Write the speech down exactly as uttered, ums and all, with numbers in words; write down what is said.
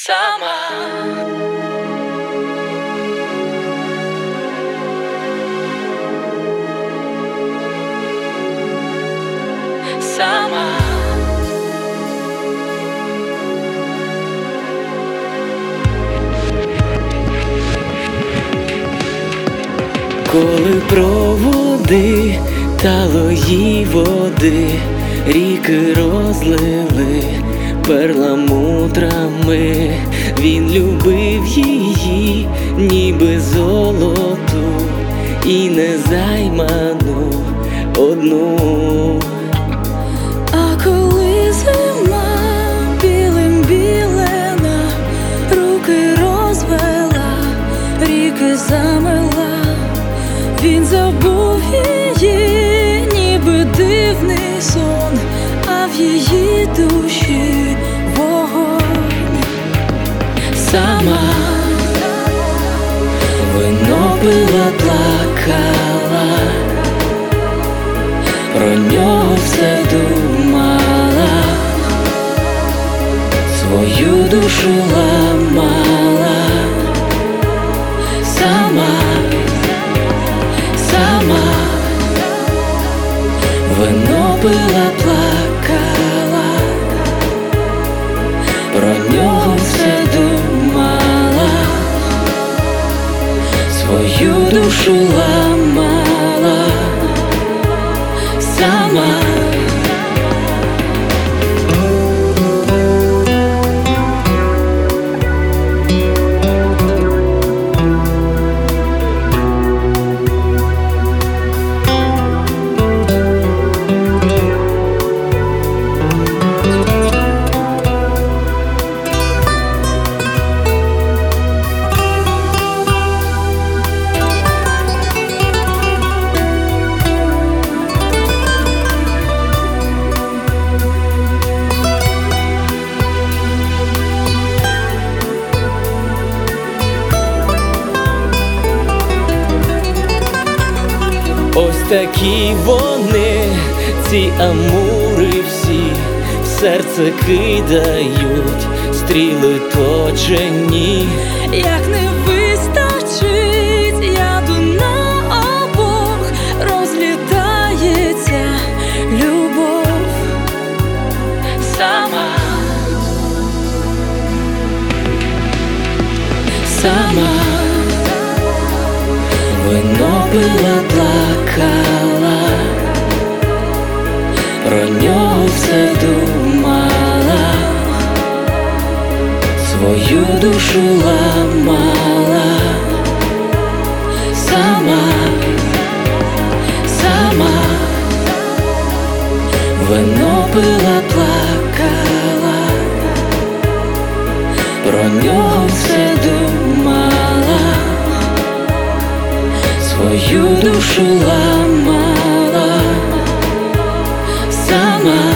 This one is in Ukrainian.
сама. Сама. Коли проводи талої води ріки розлили перламутрами, він любив її, ніби золоту, і незайману одну. А коли зима білим білена, руки розвела, ріки замила, він забув її, ніби дивний сон, а в її душі вогонь. Сама вино пила, плакала, про нього все думала, свою душу ламала. Сама, сама вино пила, плакала, про нього все думала, свою душу ламала. Сама. Ось такі вони, ці амури всі, в серце кидають стріли точені. Як не вистачить яду на обох, розлітається любов. Сама, сама вино пила, плакала, про нього все думала, свою душу ламала. Сама, сама вино пила, плакала, про нього все думала, свою душу ламала. Сама.